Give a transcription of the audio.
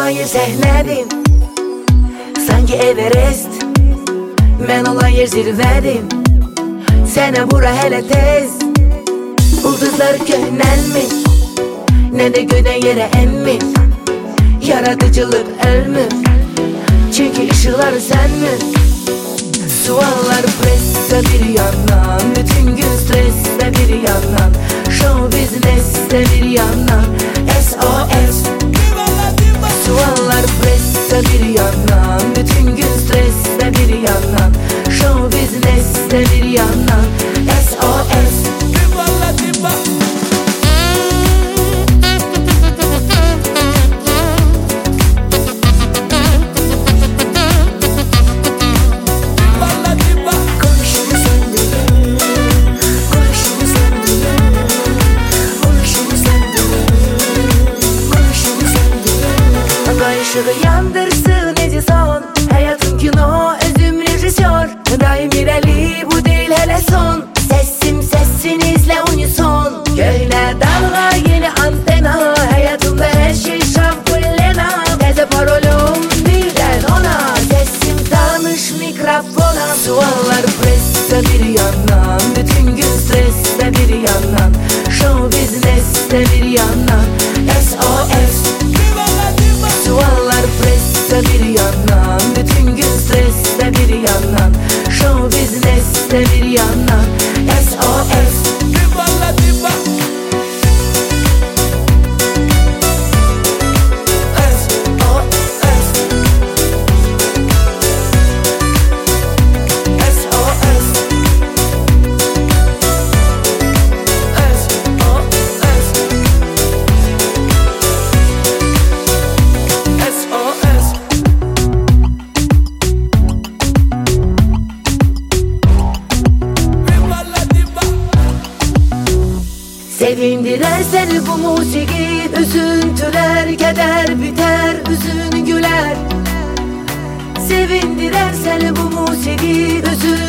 yer səhlədim, sanki Everest. Mən olan yer zirvədim, sənə bura hələ tez. Ulduzlar köhnəlmir, nə də göydən yerə emmir. Yaradıcılıq ölmür, çünki ışıqlar sənmir. Suallar presse bir yandan, bütün gün stresse bir yandan, show business'te bir yandan, SOS. Suallar presse bir yandan, bütün gün stresse bir yandan, show business'te bir yandan, SOS. Işığı yandırsın Edison, hayatım kino, özüm rejisör. Daim irəli, bu değil hele son. Sesim sesinizle unison. Köhnə dalga, yeni antena, hayatımda her şey şavkullena. Təzə parolum birden ona, sesim tanış mikrofona. Suallar presse bir yandan, bütün gün stresse bir yandan, show business'te bir yandan, SOS. Suallar presse bir yandan, bütün gün stresse bir yandan, show business'te bir yandan, SOS. Sevindirer seni bu musiki, üzüntüler keder biter, üzün güler. Sevindirer seni bu musiki, üzüntüler